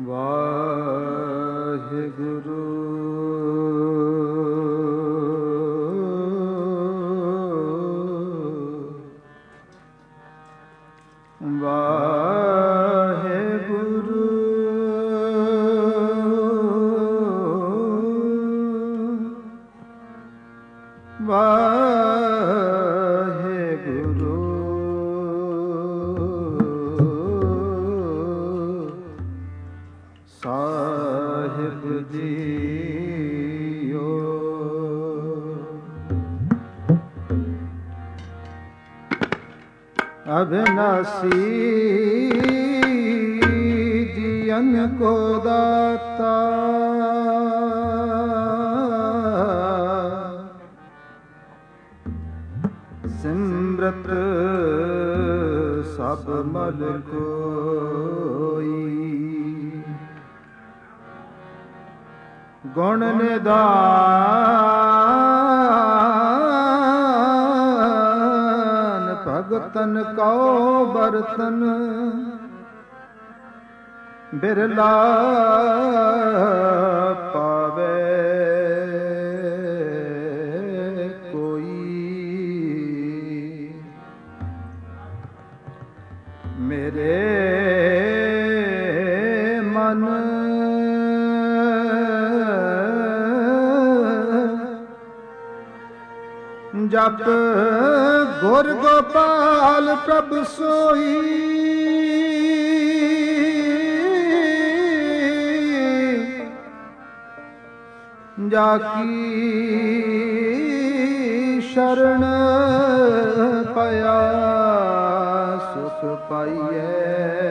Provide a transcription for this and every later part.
ਵਾਹਿਗੁਰੂ ਵਾਹਿਗੁਰੂ ਵਾਹਿਗੁਰੂ ਸਾਹਿਬ ਜੀਓ। ਅਬਿਨਾਸੀ ਜੀਅਨ ਕੋ ਦਾਤਾ ਸਿਮਰਤ ਸਭ ਮਲ ਕੋਈ ਗੁਣ ਨਿਦਾਨ ਭਗਤਨ ਕਉ ਬਰਤਨ ਬਿਰਲਾ ਪਾਵੇ ਕੋਈ। ਮੇਰੇ ਮਨ ਜਪ ਗੁਰ ਗੋਪਾਲ ਪ੍ਰਭ ਸੋਈ ਜਾ ਕੀ ਸ਼ਰਨ ਪਾਇਆ ਸੁਖ ਪਾਈਐ।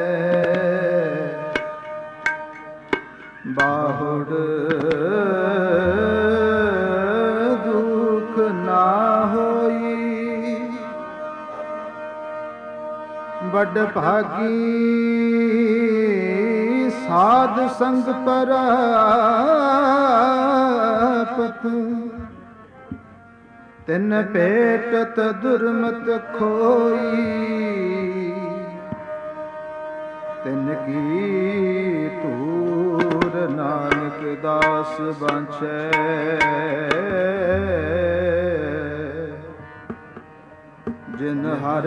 ਬਾਹੁੜ ਦੁਖ ਨਾ ਹੋਈ ਵੱਡ ਭਾਗੀ ਸਾਧ ਸੰਗ ਪ੍ਰਾਪਤ ਤਿਨ ਭੇਟਤ ਦੁਰਮਤ ਖੋਈ। ਤਿਨ ਕੀ ਧੂਰ ਨਾਨਕ ਦਾਸ ਬਾਂਛੈ ਜਿਨ ਹਰ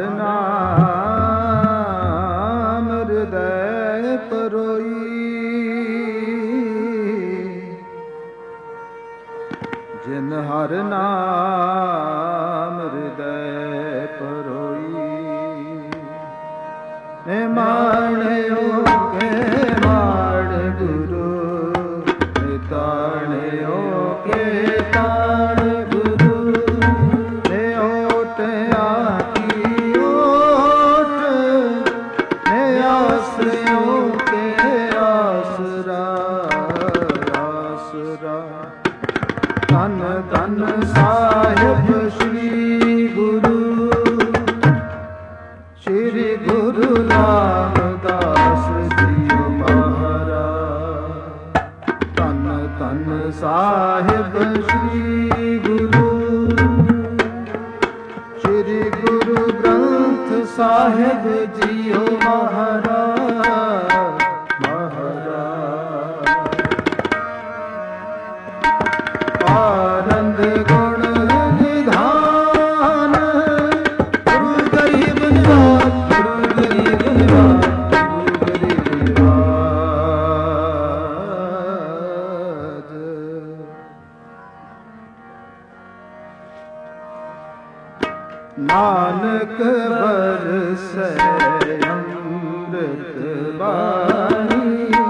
ਨਾਮ ਹਿਰਦੈ ਪਰੋਈ। ਜਿਨ ਹਰ ਨਾਮ ਹਿਰਦੈ ਪਰੋਈ। ਨੇ ਮਾਣਿਓ ਕੇ ਮਾਣ ਗੁਰੂ ਨੇ ਤਾਣਿਓ ਕੇ ਤਾਣ ਗੁਰੂ ਨੇ ਓਟਿਆ ਕੀ ਓਟ ਨੇ ਆਸਰਿਓ ਕੇ ਆਸਰਾ ਆਸਰਾ। ਧੰਨ ਧੰਨ ਸਾਹਿਬ ਸ੍ਰੀ ਗੁਰੂ ਸ਼੍ਰੀ ਗੁਰੂ ਰਾਮਦਾਸ ਜੀਓ ਮਹਾਰਾਜ। ਧੰਨ ਧੰਨ ਸਾਹਿਬ ਸ੍ਰੀ ਗੁਰੂ ਸ਼੍ਰੀ ਗੁਰੂ ਗ੍ਰੰਥ ਸਾਹਿਬ ਜੀਓ ਮਹਾਰਾਜ ਮਹਾਰਾਜ। ਆਨੰਦ ਗੁਣ ਨਿਧਾਨ ਗੁਰੂ ਗਰੀਬ ਨਿਵਾਜ ਗੁਰੂ ਗਰੀਬ ਨਿਵਾਜ ਗੁਰੂ ਗਰੀਬ ਨਿਵਾਜ। ਨਾਨਕ ਬਰਸੈ ਅੰਮ੍ਰਿਤ ਬਾਣੀ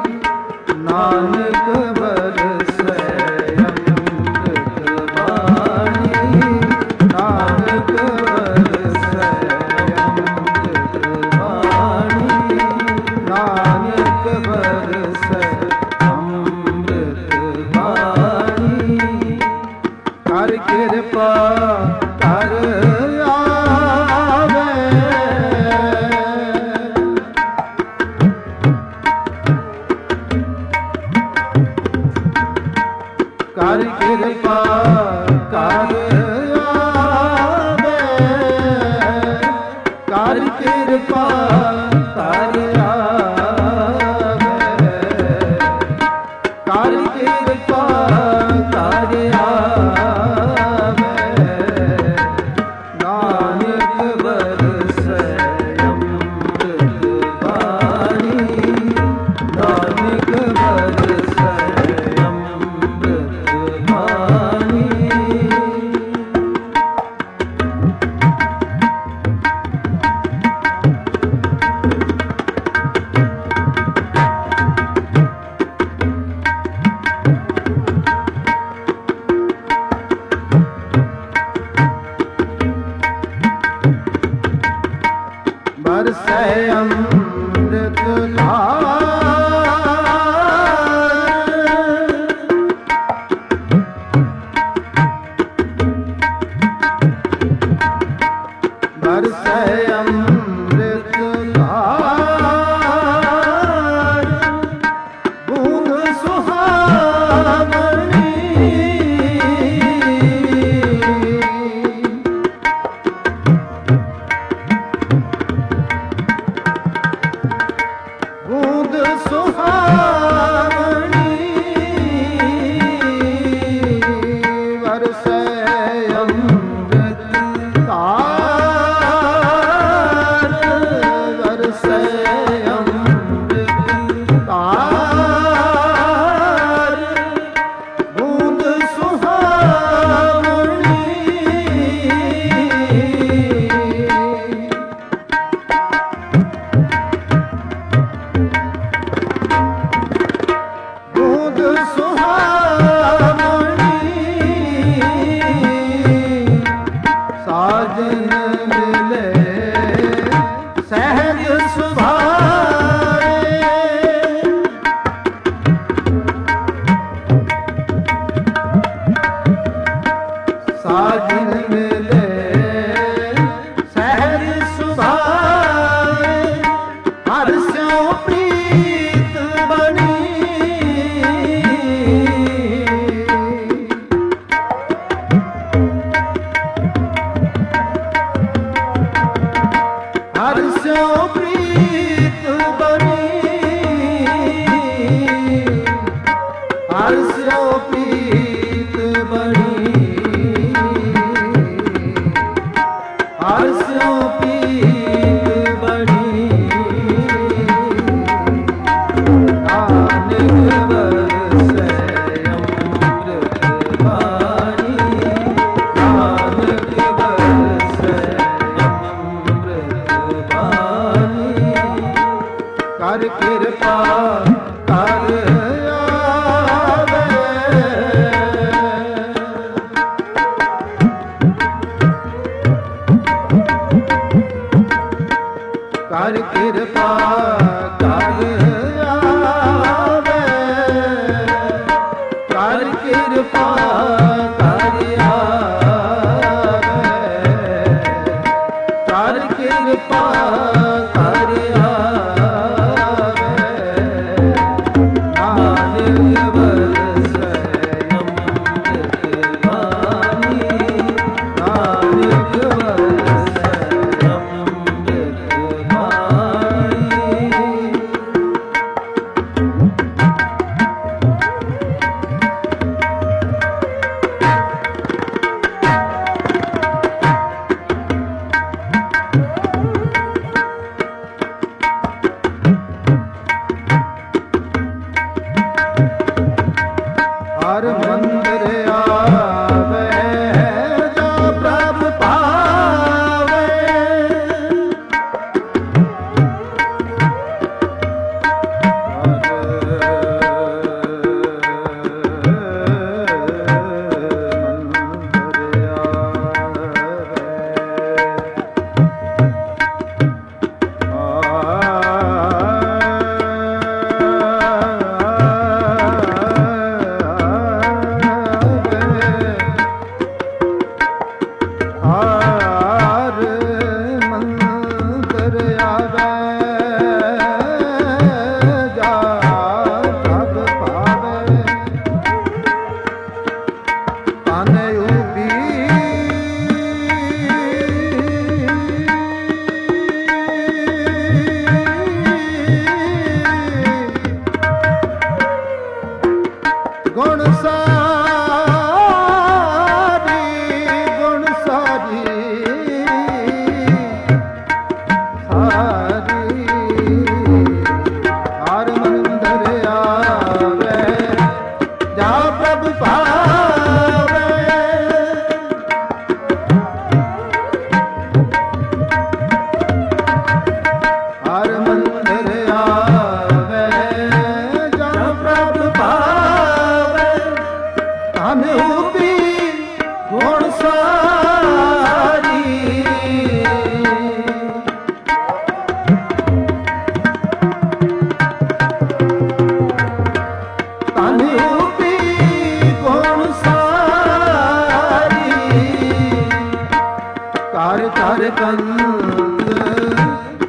ਨਾਨਕ ਬਰਸੈ ਅੰਮ੍ਰਿਤ ਬਾਣੀ ਨਾਨਕ ਬਰਸੈ ਅੰਮ੍ਰਿਤ ਬਾਣੀ ਨਾਨਕ ਬਰਸੈ ਅੰਮ੍ਰਿਤ ਬਾਣੀ। ਕਰ ਕਿਰਪਾ ਕਰ ਬਰਸੈ ਅੰਮ੍ਰਿਤ ਧਾਰ ਬਰਸੈ ਅੰਮ੍ਰਿਤ ਧਾਰ ਬੂੰਦ ਸੁਹਾਵਣੀ ਬੂੰਦ ਸੁਹਾਵਣੀ ਵਰਸੈ ਅੰਮ੍ਰਿਤ ਧਾਰ ਵਰਸੈ ਅੰਮ੍ਰਿਤ ਧਾਰ ਬੂੰਦ ਸੁਹਾਵਣੀ ਬੂੰਦ ਸੁਹਾਵਣੀ ਸਾਜਨ ਮਿਲੇ ਸਹਿਜ ਸੁਭਾਏ ਸਾਜਨ ਮਿਲੇ ਸਹਿਜ ਸੁਭਾਏ ਹਰ ਸਿਉ ਪ੍ਰੀਤ ਬਣੀ ਹਰ ਸਿਉ ਪ੍ਰੀਤ ਬਣੀ ਹਰ ਸਿਉ ਪ੍ਰੀਤ ਬਣੀ ਹਰ ਸਿਉ ਪ੍ਰੀਤ ਬਣੀ ਨਾਨਕ ਬਰਸੈ ਅੰਮ੍ਰਿਤ ਬਾਣੀ ਨਾਨਕ ਬਰਸੈ ਅੰਮ੍ਰਿਤ ਬਾਣੀ ਕਰ ਕਿਰਪਾ ਕਰ ਆਵੇ ਕਰ ਕਿਰਪਾ ਕਰ ਆਵੇ ਕਰ ਕਿਰਪਾ ਕਰ ਆਵੇ ਕਰ ਕਿਰਪਾ ਕਰ ਆਵੇ ਨਾਨਕ ਬਰਸੈ ਅੰਮ੍ਰਿਤ ਬਾਣੀ ਨਾਨਕ ਬਰਸੈ ਅੰਮ੍ਰਿਤ ਬਾਣੀ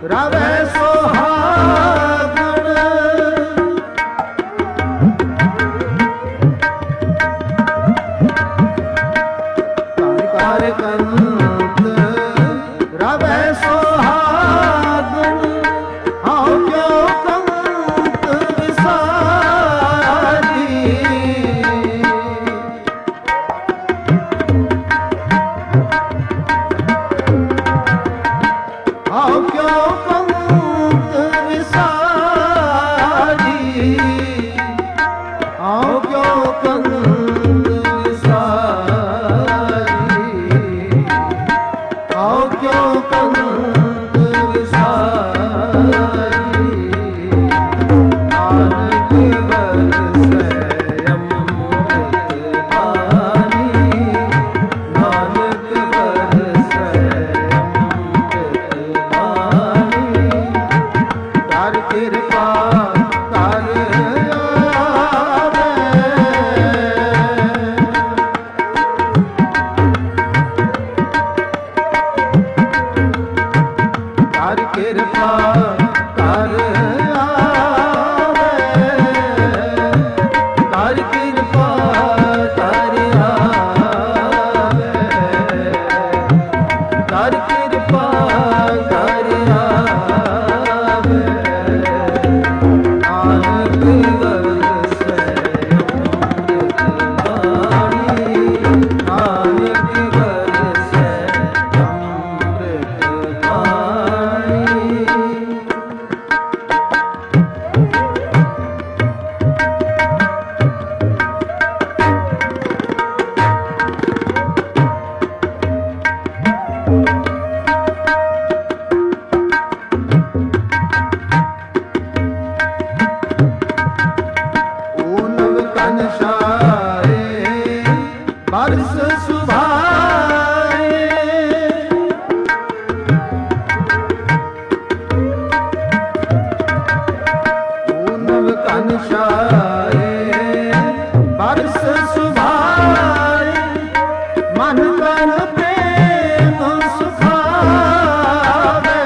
ਰਵੈ ਸੁਹਾਗਣ ਧਨ ਕਰ ਕੰਤ ਰਵੈ ਸੁਹਾਗਣ ਹਉ ਕਿਉ ਕੰਤ ਵਿਸਾਰੀ ਹਉ ਕਿਉ ਕੰਤ ਵਿਸਾਰੀ ਹਉ ਕਿਉ ਕੰਤ ਵਿਸਾਰੀ ਹਉ ਕਿਉ ਕੰਤ ਵਿਸਾਰੀ ਨਾਨਕ ਵਰਸੈ ਅੰਮ੍ਰਿਤ ਬਾਣੀ ਨਾਨਕ ਵਰਸੈ ਅੰਮ੍ਰਿਤ ਬਾਣੀ ਕਰ ਕਿਰਪਾ ਕਰ ਆਵੇ ਕਰ ਕਿਰਪਾ ਕਰ ਆਵੇ ਕਰ ਕਿਰਪਾ ਕਰ ਆਵੇ ਕਰ ਕਿਰਪਾ ਕਰ ਆਵੇ ਨਾਨਕ ਵਰਸੈ ਅੰਮ੍ਰਿਤ ਬਾਣੀ ਨਾਨਕ ਵਰਸੈ ਅੰਮ੍ਰਿਤ ਬਾਣੀ ਓ ਨਵ ਕਨ ਸ਼ਾਏ ਬਰਸ ਸੁਭਾਏ ਓ ਨਵ ਕਨ ਸ਼ਾਏ ਬਰਸ ਸੁਭਾਏ ਮਨ ਤਨ ਪ੍ਰੇਮ ਸੁਖਾਵੇ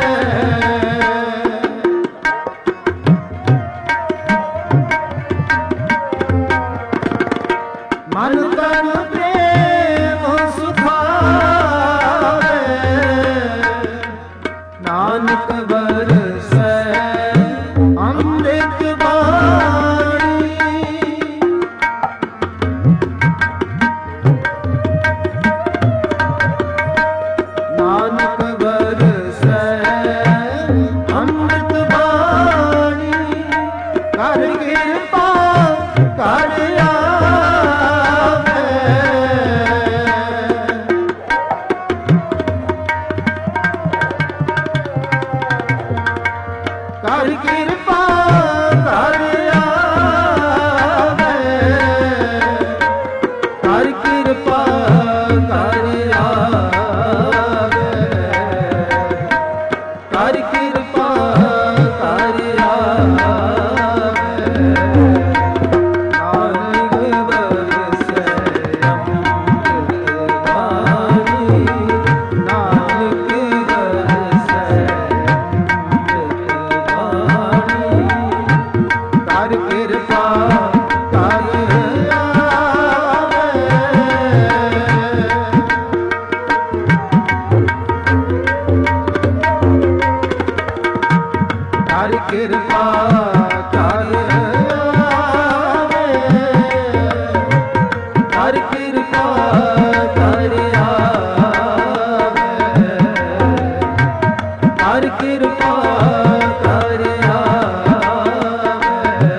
ਮਨ ਤਨ ਪ੍ਰੇਮ ਸੁਖਾਵੇ ਨਾਨਕ ਵਰਸੈ ਅੰਮ੍ਰਿਤ ਬਾਣੀ ਨਾਨਕ ਵਰਸੈ ਅੰਮ੍ਰਿਤ ਬਾਣੀ ਕਰ ਕਿਰਪਾ ਕਰ ਆਵੇ ਕਰ ਕਿਰਪਾ ਕਰ ਆਵੇ ਕਰ ਕਿਰਪਾ ਕਰ ਆਵੇ ਕਰ ਕਿਰਪਾ ਕਰ ਆਵੇ ਨਾਨਕ ਵਰਸੈ ਅੰਮ੍ਰਿਤ ਬਾਣੀ ਨਾਨਕ ਵਰਸੈ ਅੰਮ੍ਰਿਤ ਬਾਣੀ ਕਰ ਕਿਰਪਾ ਕਰ ਆਵੇ ਕਰ ਕਿਰਪਾ ਕਰ ਆਵੇ ਕਰ ਕਿਰਪਾ ਕਰ ਆਵੇ ਕਰ ਕਿਰਪਾ ਕਰ ਆਵੇ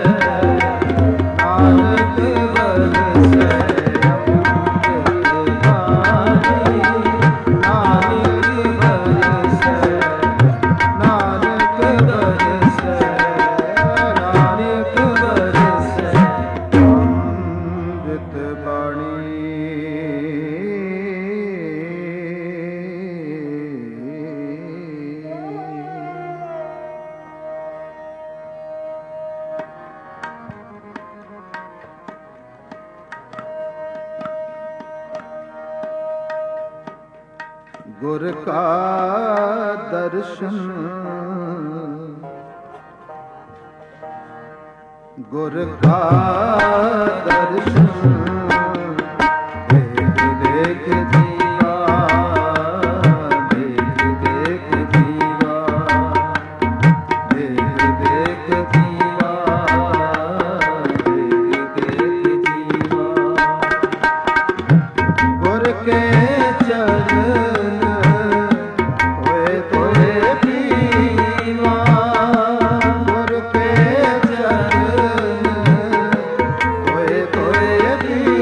ਨਾਨਕ ਵਰਸੈ ਅੰਮ੍ਰਿਤ ਬਾਣੀ ਨਾਨਕ ਵਰਸੈ ਨਾਨਕ ਵਰਸੈ ਨਾਨਕ ਵਰਸੈ ਅੰਮ੍ਰਿਤ ਬਾਣੀ गुर का दर्शन, गुर का दर्शन देख देख जीवा, देख देख जीवा, देख देख जीवा, देख देख जीवा। गुर के चरण होए तोए पीवा, गुर के चरण होए तोए पीवा।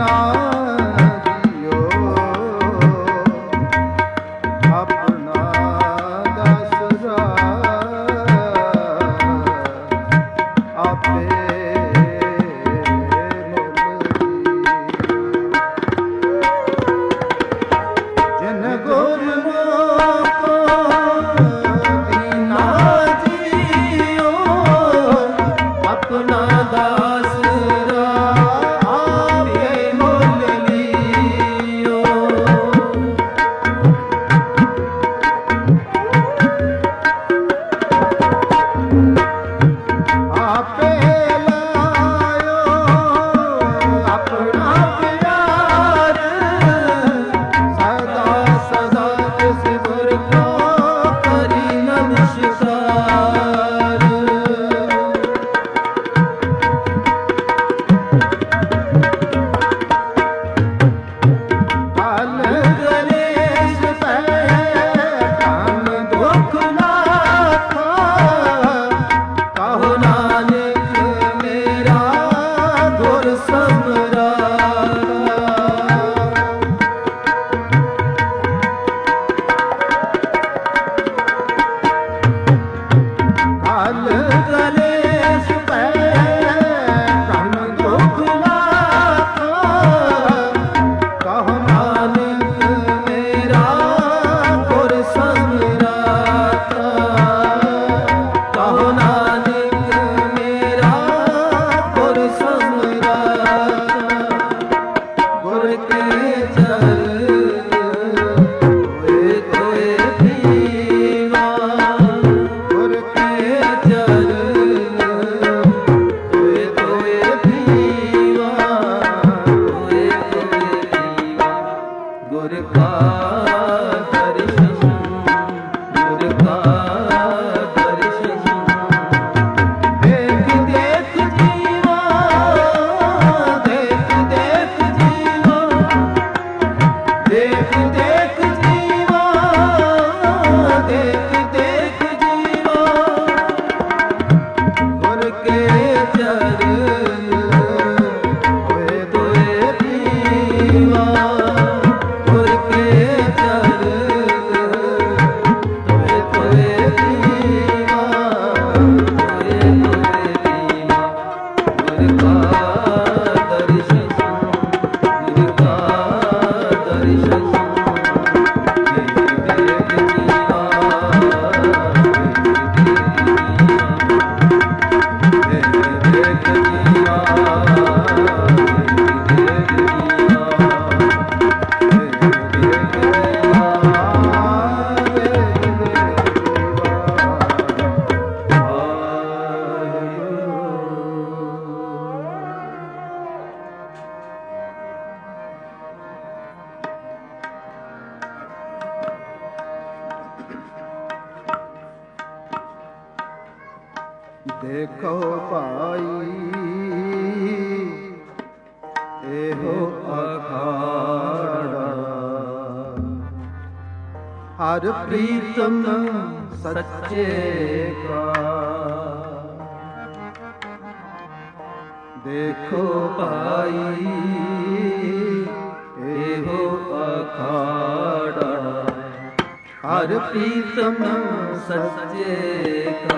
ਦੇਖੋ ਭਾਈ ਇਹੋ ਅਖਾੜਾ ਹਰ ਪ੍ਰੀਤਮ ਸੱਚੇ ਕਾ। ਦੇਖੋ ਭਾਈ ਇਹੋ ਅਖਾੜਾ ਹਰ ਪ੍ਰੀਤਮ ਸੱਚੇ ਕਾ।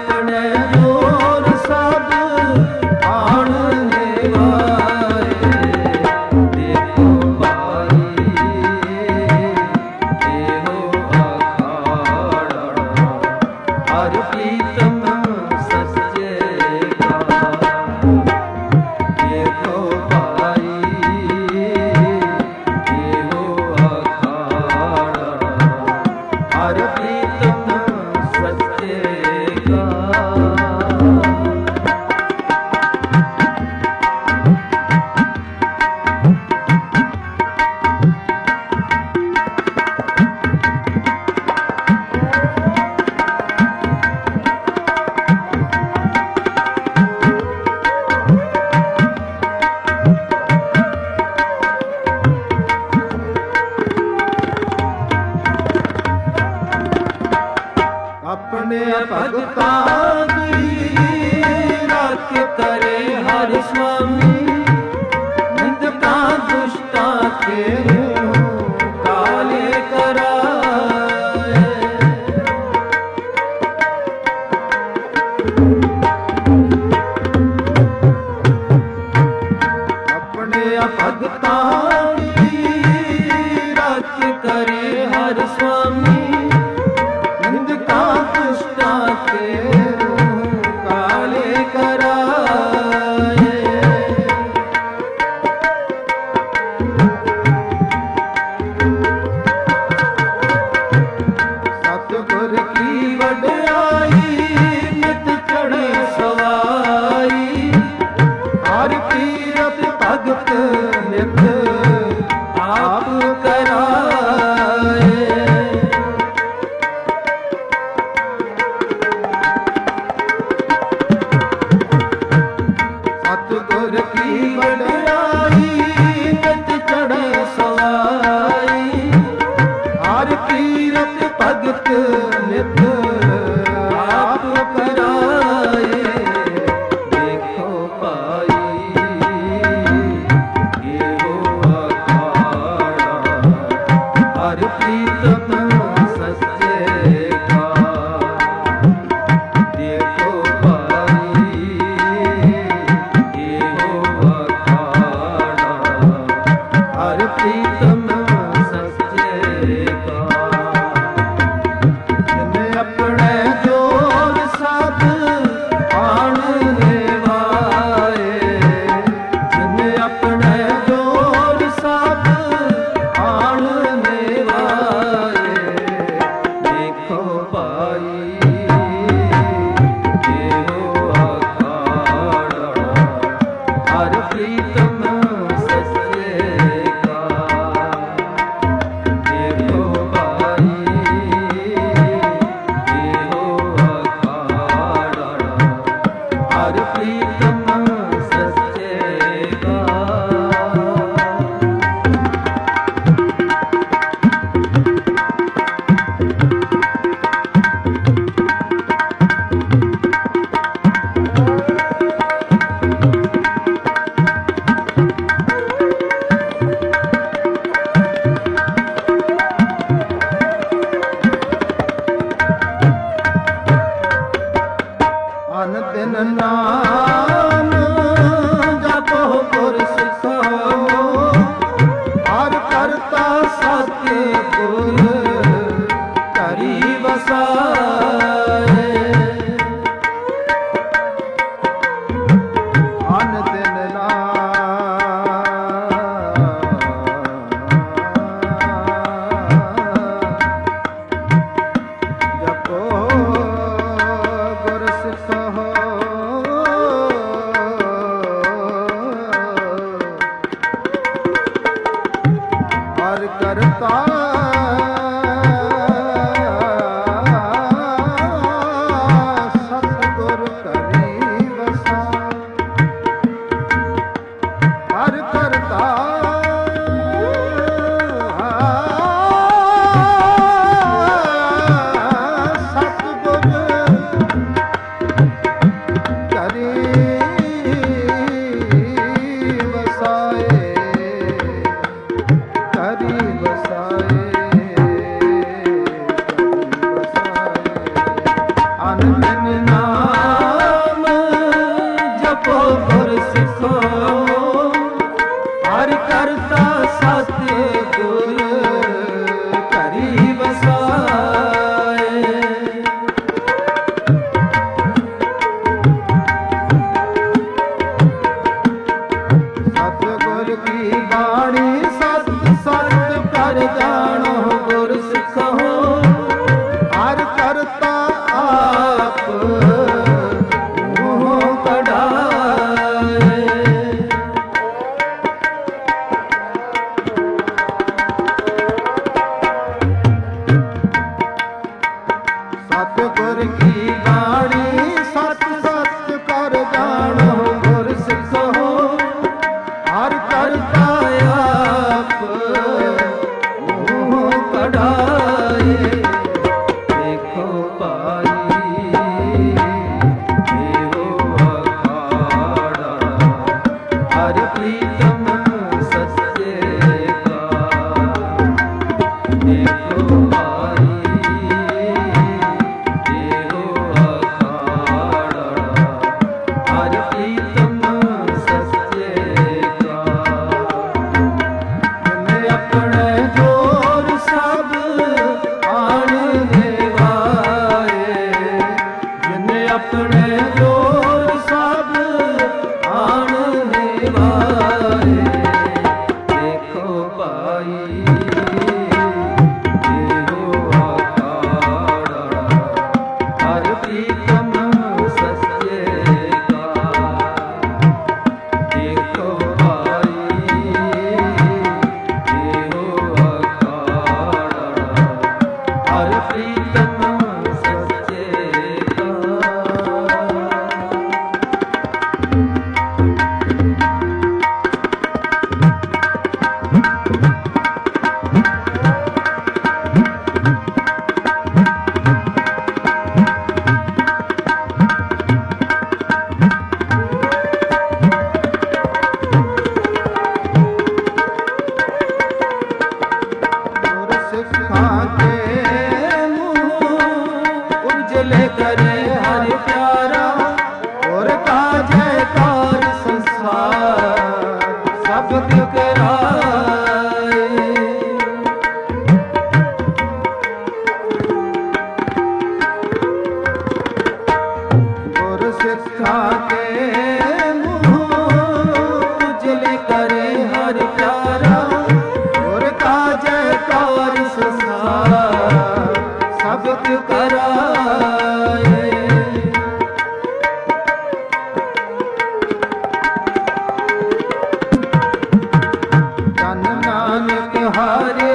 ਆਪਣੇ ਜੋਰ ਸਾਧ ਆਣ ਨਿਵਾਏ ਦੇਖੋ ਭਾਈ ਇਹੋ ਅਖਾੜਾ ਹਰ ਪ੍ਰੀਤਮ ਸੱਚੇ ਕਾ ਦੇਖੋ ਭਾਈ ਇਹੋ ਅਖਾੜਾ ਹਰ ਪ੍ਰੀਤਮ ਸੱਚੇ ਕਾ ਆਪਣੇ ਭਗਤਾਂ ਦੀ ਰੱਖ ਕਰੇ ਹਰ ਸੁਆਮੀ ਨਿੰਦਕਾਂ ਦੁਸ਼ਟਾਂ ਕੇ ਕਾਲੇ ਕਰਾਏ ਆਪਣੇ ਭਗਤਾਂ ਦੀ ਰੱਖ ਕਰੇ ਹਰ ਸੁਆਮੀ ਨਿੰਦਕਾਂ ਦੁਸ਼ਟਾਂ ਕੇ ਕਾਲੇ ਕਰਾਏ ਸਤਿਗੁਰ ਕੀ ਵਡਿਆਈ ਨਿਤ ਚੜ੍ਹੇ ਸਵਾਈ ਹਰ ਕੀਰਤ ਭਗਤ ਨਿਤ ਆਪ ਕਰਾਏ ਸਤਿਗੁਰ ਕੀ ਵਡਿਆਈ ਨਿਤ ਚੜ੍ਹੇ ਸਵਾਈ ਹਰ ਕੀਰਤ ਭਗਤ ਨਿਤ ਆਪ ਕਰਾਏ ਦੇਖੋ ਭਾਈ ਇਹੋ ਅਖਾੜਾ ਹਰ ਪ੍ਰੀਤਮ ਸੱਚੇ ਕਾ ਦੇਖੋ ਭਾਈ ਇਹੋ ਅਖਾੜਾ ਹਰ ਪ੍ਰੀਤਮ ਸੱਚੇ ਕਾ ਜਿਨੇ ਆਪਣੇ ਜੋਰ ਸਾਧ ਆਣ ਨਿਵਾਏ ਜਿਨੇ ਆਪਣੇ ਜੋਰ ਸਾਧ ਆਣ ਨਿਵਾਏ ਦੇਖੋ ਭਾਈ ਇਹੋ ਅਖਾੜਾ ਹਰ ਪ੍ਰੀਤਮ ਸੱਚੇ ਕਾ ਦੇਖੋ ਭਾਈ ਇਹੋ ਅਖਾੜਾ ਹਰ ਪ੍ਰੀਤਮ ਸੱਚੇ ਕਾ ਅਨ ਦਿਨ ਨਾਮ ਜਪੋ ਗੁਰ ਸਿਖਾਓ ਹਰ ਕਰਤਾ ਸਤਿ ਗੁਰ ਕਰੀ ਵਸਾਏ ਅਨ ਦਿਨ ਜਪੋ ਗੁਰ ਸਿਖਾਓ सिखा के मुँह उजले करे हर प्यारा और का जयकार संसार सबक कराए। जन नानक हरे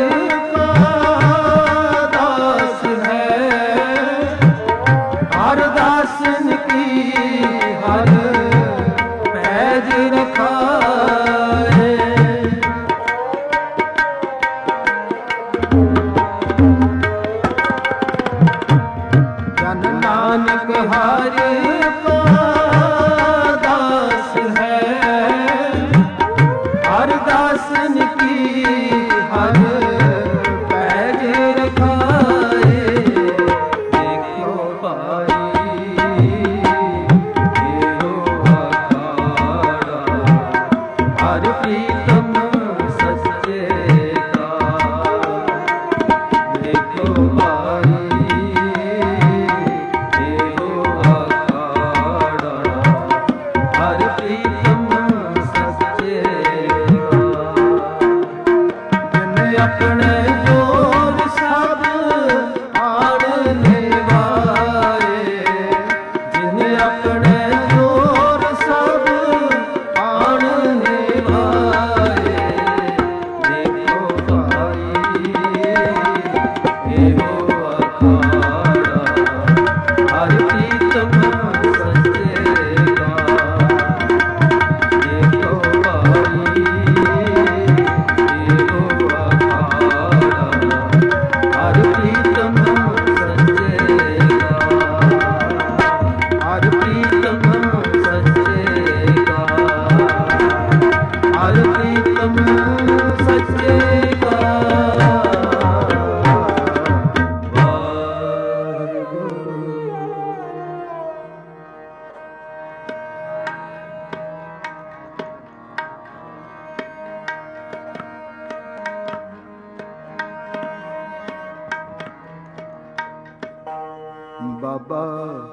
बाबा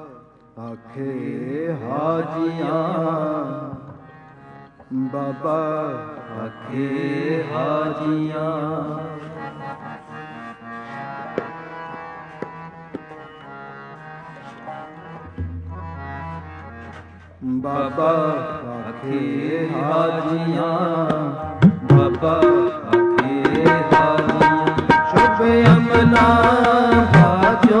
आखे हाजियाँ, बाबा आखे हाजियाँ। बाबा आखे हाजियाँ, बाबा आखे हाजियाँ। शुभ अमला बाजो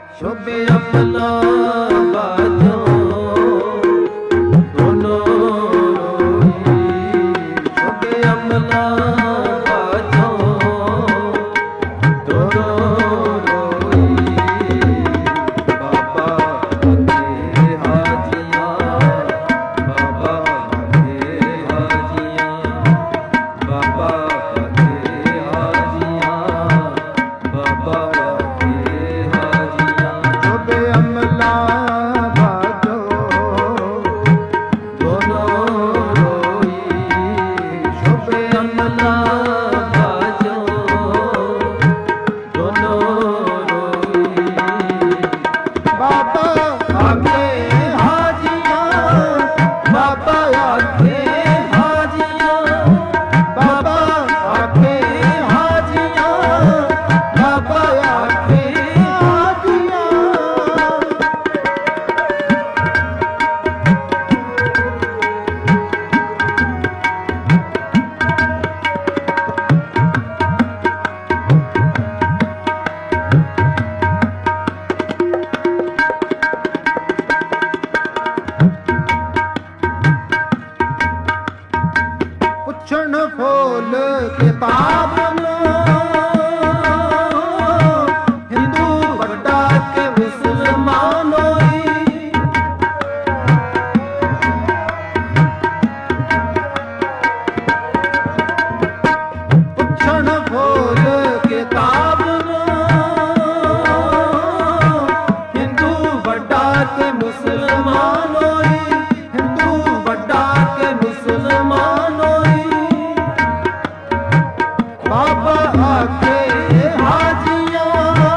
दोनों ਆਖੇ ਹਾਜੀਆਂ, ਬਾਬਾ ਆਖੇ ਹਾਜੀਆਂ, ਬਾਬਾ ਆਖੇ ਹਾਜੀਆਂ। ਪੁੱਛਣ ਫੋਲ ਕਿਤਾਬ ਨੂੰ, ਹਿੰਦੂ ਵੱਡਾ ਕਿ ਮੁਸਲਮਾਨ ਹੋਈ। ਪੁੱਛਣ ਫੋਲ ਕਿਤਾਬ ਨੂੰ, ਹਿੰਦੂ ਵੱਡਾ ਕਿ ਮੁਸਲਮਾਨ ਹੋਈ। ਹਿੰਦੂ ਵੱਡਾ ਕਿ ਮੁਸਲਮਾਨ ਹੋਈ। ਬਾਬਾ ਆਖੇ ਹਾਜੀਆਂ,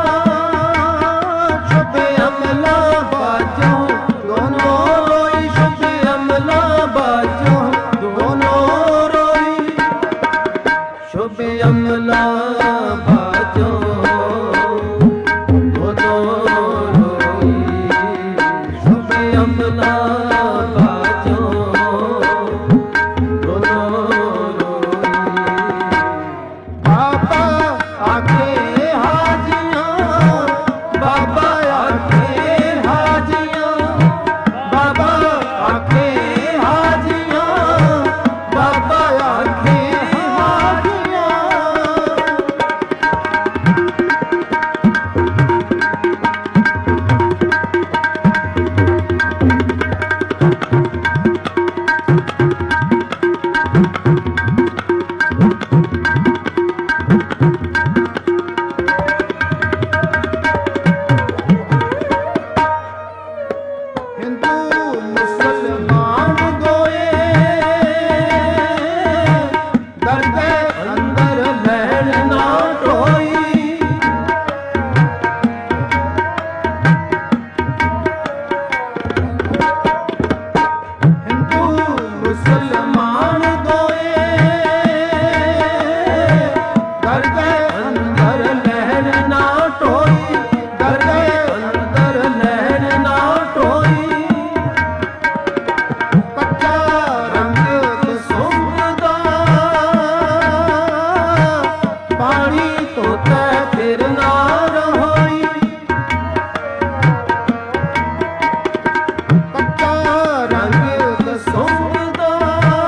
ਸ਼ੁਭ ਅਮਲਾ ਬਾਜੋਂ ਦੋਨੋਂ ਰੋਈ। ਸ਼ੁਭ ਅਮਲਾ ਬਾਜੋਂ ਦੋਨੋਂ ਰੋਈ। ਸ਼ੁਭ ਅਮਲਾ ਬਾਜੋਂ ਦੋਨੋਂ ਰੋਈ। ਸ਼ੁਭ ਅਮਲਾ ਬਾਜੋਂ ਦੋਨੋਂ ਰੋਈ। ਬਾਬਾ ਆਖੇ ਹਾਜੀਆਂ, ਬਾਬਾ ਆਖੇ ਹਾਜੀਆਂ, ਬਾਬਾ ਆਖੇ ਹਾਜੀਆਂ, ਬਾਬਾ ਆਖੇ ਹਾਜੀਆਂ। ਹਿੰਦੂ ਮੁਸਲਮਾਨ ਦੋਏ, ਦਰਗਹਿ ਅੰਦਰ ਲੈਣ ਨਾ ਢੋਈ। ਹਿੰਦੂ ਮੁਸਲਮਾਨ ਦੋਏ, ਦਰਗਹਿ ਅੰਦਰ ਲੈਣ ਨਾ ਢੋਈ। ਦਰਗਹਿ ਅੰਦਰ ਲੈਣ ਨਾ ਢੋਈ। ਕੱਚਾ ਰੰਗ ਕੁਸੁਮ ਦਾ, ਪਾਣੀ ਧੋਤਾ ਫਿਰ ਨਾ ਰਹੋਈ। ਕੱਚਾ ਰੰਗ ਕੁਸੁਮ ਦਾ,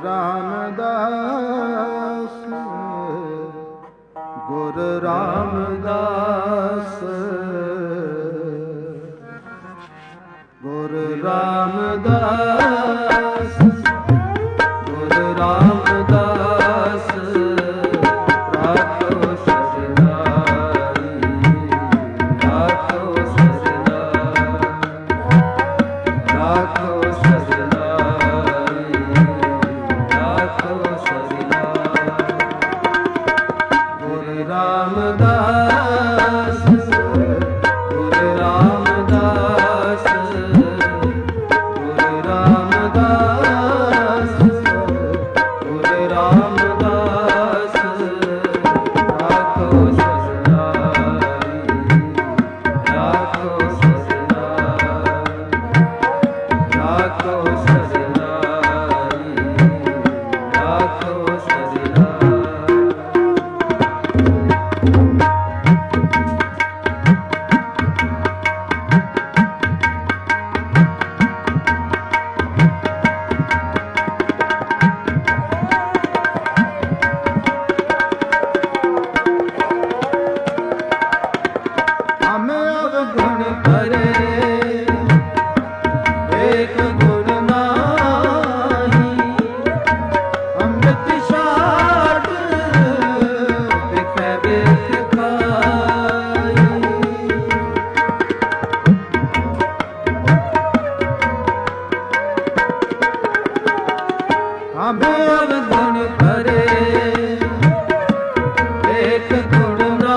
ਰਾਮਦਾਸ ਗੁਰ ਰਾਮਦਾਸ ਗੁਰ ਰਾਮਦਾਸ ਗੁਰ ਰਾਮਦਾਸ ਰਾਖੋ ਸਜਨਾਈ ਰਾਖੋ ਸਜਨਾਈ ਰਾਖੋ ਸਜਨਾਈ ਰਾਖੋ ਸਜਨਾਈ ਗੁਰ ਰਾਮਦਾਸ ਗੁਰ ਰਾਮਦਾਸ ਗੁਰ ਰਾਮਦਾਸ ਗੁਰ ਰਾਮਦਾਸ ਰਾਖੋ ਸਜਨਾਈ ਰਾਖੋ ਸਜਨਾਈ ਰਾਖੋ ਸਜਨਾਈ ਰਾਖੋ ਸਜਨਾਈ हमें अवगुण करे एक गुण नाही अमृत छाड़ बिखै बिख खाई हमें अवगुण करे एक गुण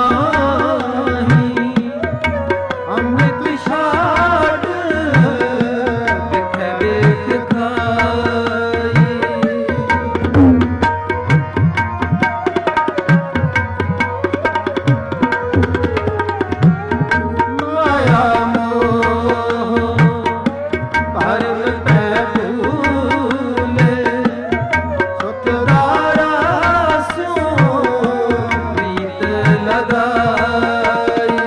नाही अमृत छाड़ बिखै बिख खाई माया मोह भरम पै भूले सुतरारा स्यों प्रीत लगाई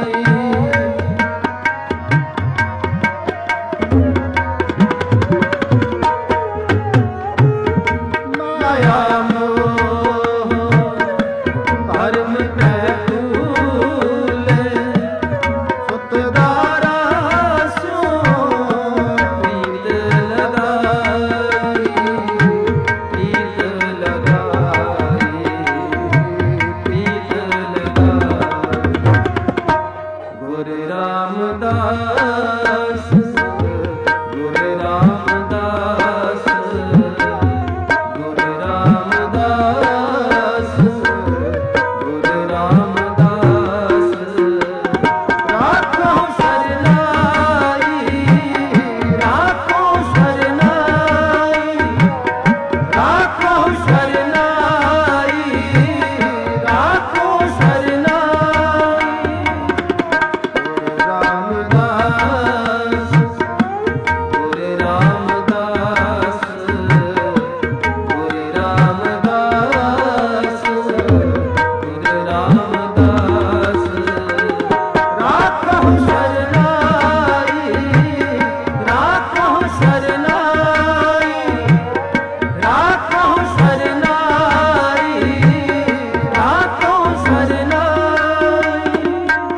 माया मोह भरम पै भूले सुतदारा स्यों प्रीत लगाई प्रीत लगाई प्रीत लगाई गुर रामदास गुर रामदास गुर रामदास गुर रामदास राखो शरनाई राखो शरनाई राखो शरनाई राखो शरनाई गुर रामदास गुर रामदास गुर रामदास गुर रामदास राखो शरनाई राखो शरनाई राखो शरनाई राखो शरनाई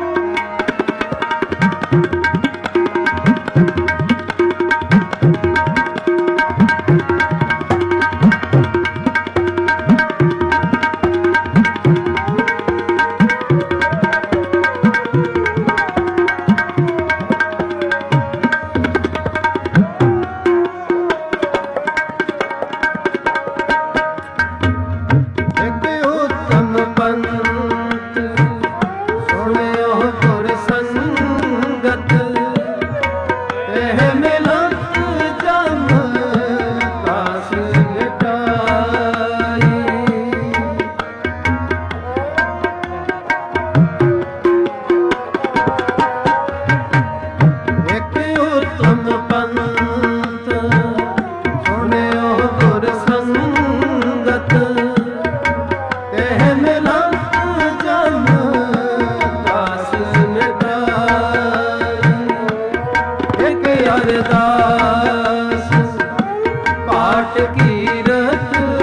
एक उत्तम पंथ सुनियो गुर संगत एह मिलत जम कास मिटाई एक उत्तम पंथ सुनियो गुर संगत एह मिलत जम कास मिटाई एक अरदास पाठ कीरत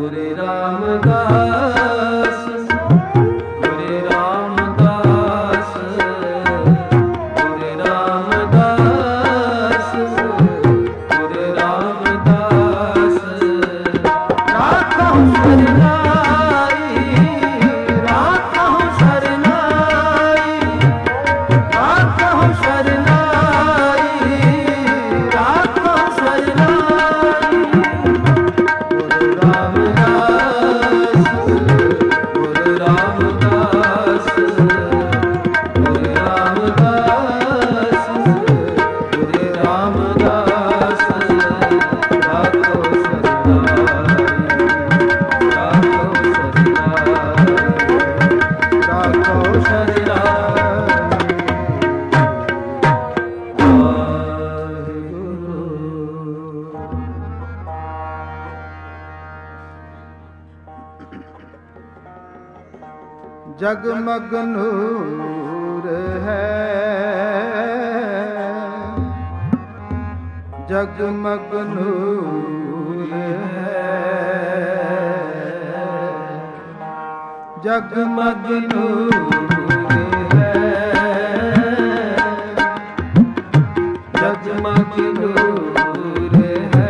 गुरु रामदास गुरु रामदास गुरु रामदास गुरु रामदास राखो शरनाई राखो शरनाई राखो शरनाई राखो शरनाई गुरु रामदास गुरु रामदास गुरु रामदास गुरु रामदास राखो शरनाई जगमग नूर है जगमग नूर है जगमग नूर है जगमग नूर है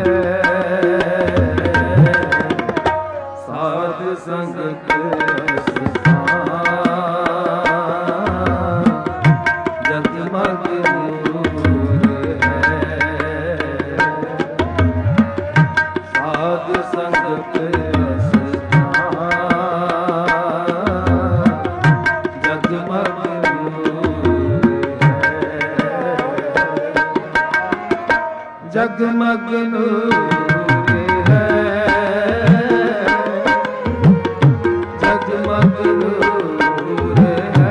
साध संगत जगमग नूर है साध संगत जगमग नूर है जगमग नूर है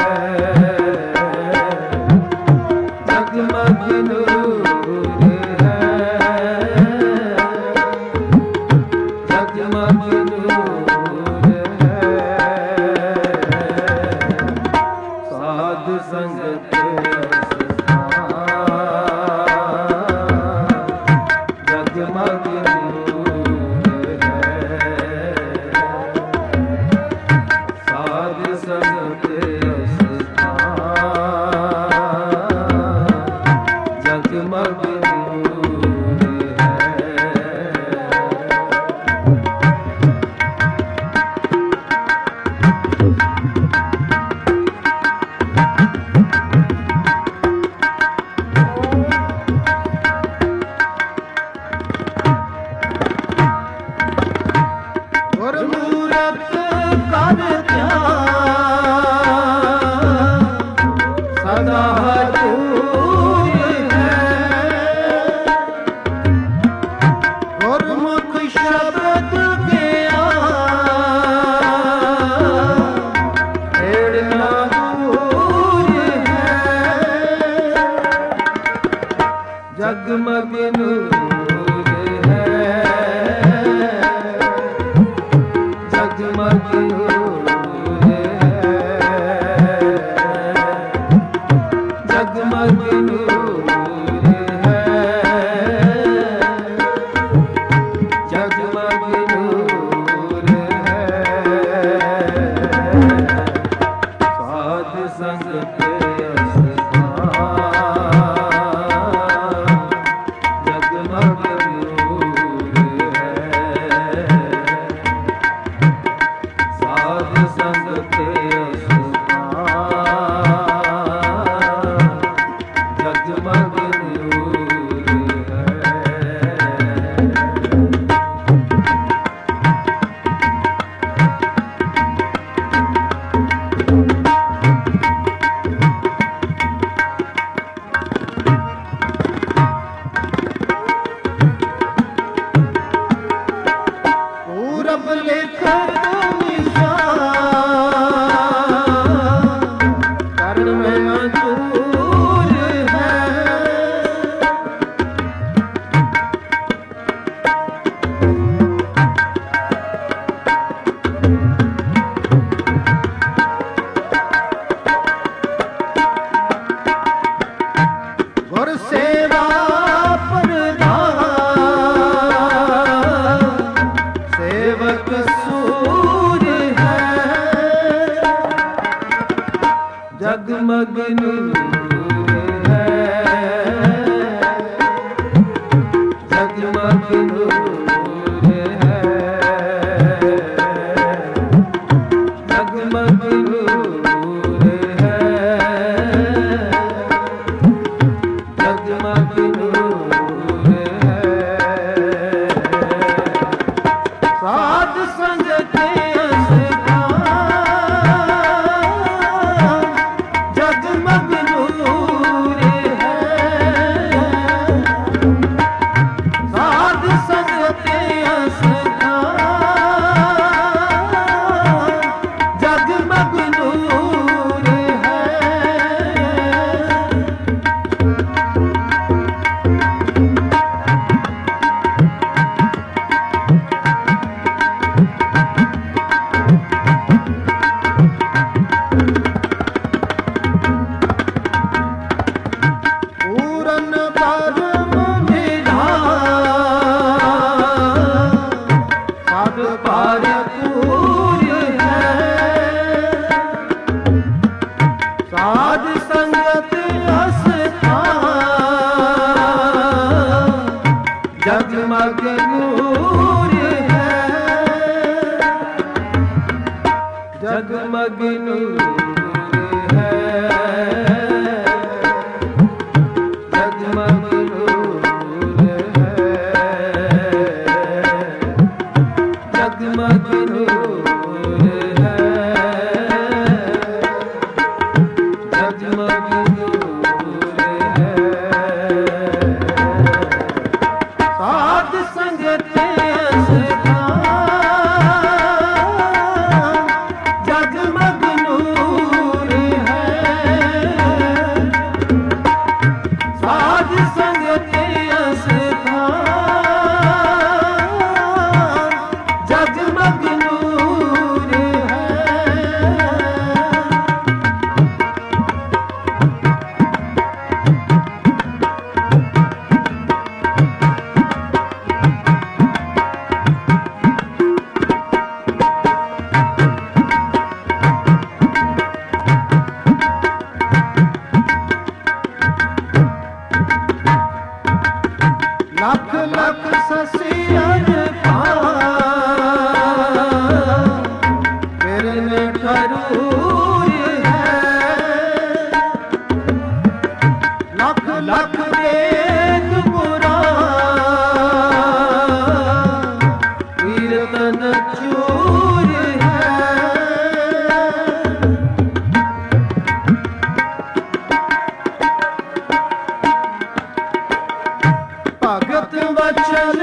जगमग नूर है जगमग नूर है साध संगत जगमग नूर है साध संगत जगमग नूर है गुरमूरत कर ध्यान सदा हजूर है गुरमुख शब्द छेड़ना दूर है जगमग नूर है जगमग नूर है जगमग नूर है जगमग नूर है साध संगत जगमग नूर है साध संगत जगमग नूर है पूरब लेख कर्ण में मंजूर है गुर सेवा प्रधान सेवा सेवक सूर्य है, जगमग नूर है, जगमग नूर है, जगमग नूर है, जगमग नूर है। साध संगत जगमग नूर है, साध संगत जगमग नूर है। पूरन परम निधान, साध पार पूर्य है, साध संगत अस्थान, जगमग नूर है, जगमग नूर है, जगमग नूर है, जगमग नूर है, जगमग नूर है। साध संगत अस्थान, जगमग नूर है, साध संगत अस्थान, जगमग नूर है। लख लख ससियन फिर में खरूर है, लख लख वेद पुराण कीर्तन चूर है, भगत वचन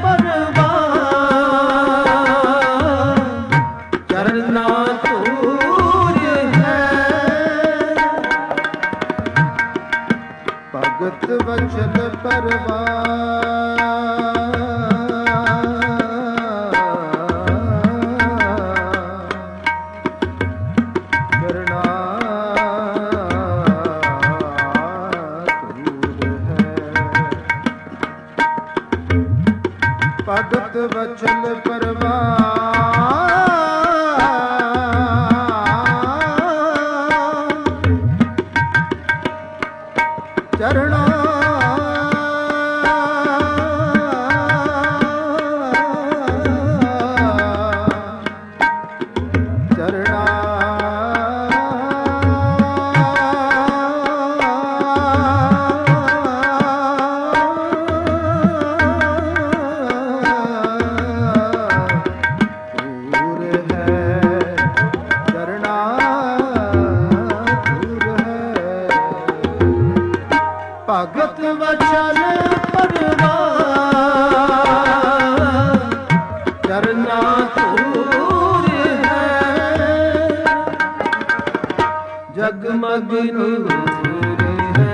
परवान, चरना तूर है, भगत वचन परवान, चरना भगत वचन परवान, चरणा चरणा भगत वचन परवान, चरना तूर है, जगमग नूर है,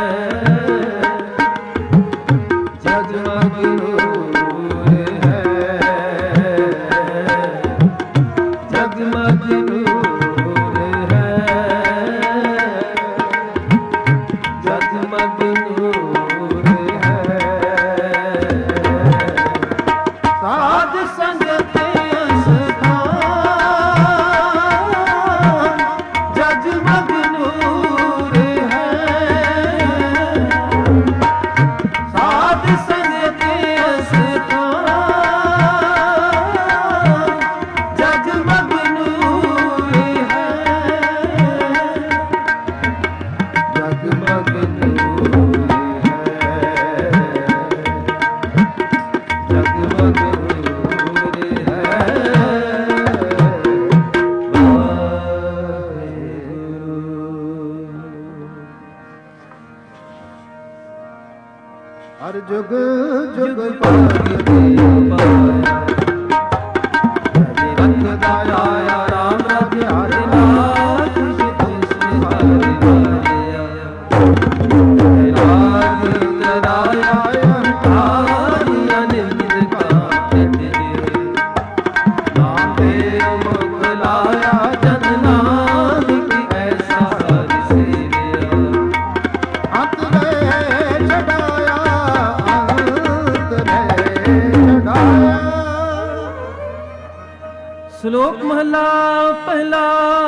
जगमग नूर है, जगमग नूर है, जगमग नूर है। साध संगत जुग जुग पाई पाया रंग दाया राम राज्य हरि नाथ हरि मारिया राज तराया अंतारी अनिंद का नाम देव मुख लाया जन नानक ऐसा हरि सेविया अंत में छड़ाया श्लोक महला पहला।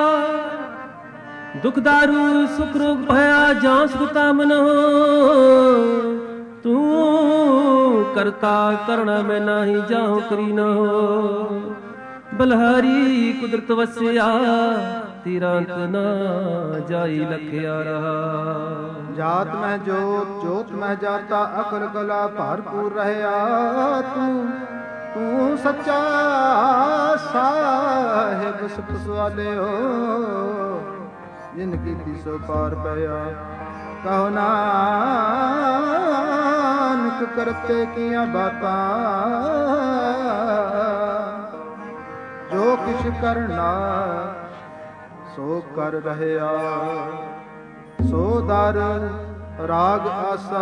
दुख दारू सुख रोग भया जां सुता मन हो तू करता करण में नाही जाहु करी न हो बलहारी कुदरत वसिया तीरांत ना जाई लखिया रहा जात में जोत जोत में जाता अकल कला भरपूर रहया तू सच्चा साहिब सुख सवाले हो जिनकी तीसो पार पया कहो नानक करते किया बाता जो किछ करना सो कर रहया सो दर राग आसा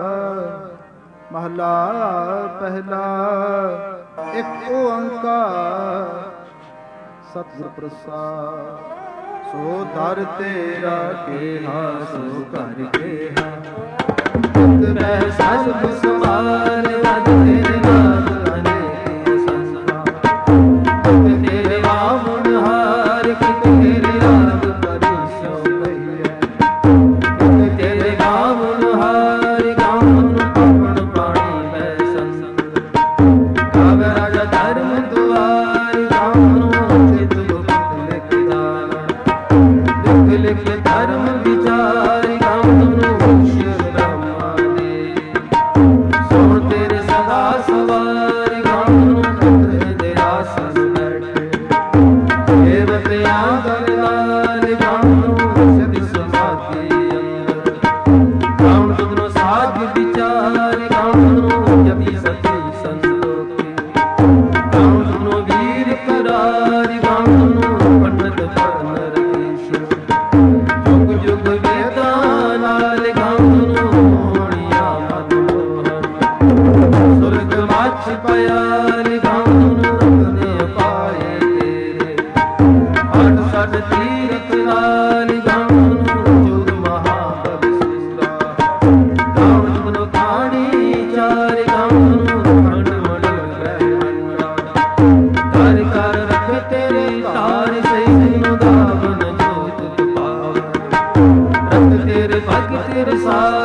महला पहला। एक ओंकार सतगुर प्रसाद सो दर तेरा केहा सो कर केहा मैं सब सवार बद तेरे नाम अनेक संसार तेरे वामन हार कि तेरे राग परिसो भैया तेरे वामन हार गावन पवन पाणी मैं संत गावे राजा धर्म द्वार गावन चित गुप्त लिख दाना लिख लिख धर्म विचार गावन ईश्वर ब्रह्मा दे सोन तेरे सदा सवार गावन पुत्र तेरा सन बैठे देवत आदर लाल गावन सिद्ध समाधि अंदर गावन तुमनो साध विचार गावन जपि सती संतोखी गावन तुमनो वीर करार गावन पंडित पर नरेश जुग जुग वेदा लाल गावन मोहनिया मनमोहन सुरग माछ पयाल गावन रंगने पाए तेरे अठ सठ तीरथ लाल गावन चौद महाबल सुरा गावन तुमनो काणी चार गावन खंड मंडल ब्रह्मंडा कर कर रख तेरे तार से दावन जोत पावन रख तेरे भग तेरे सार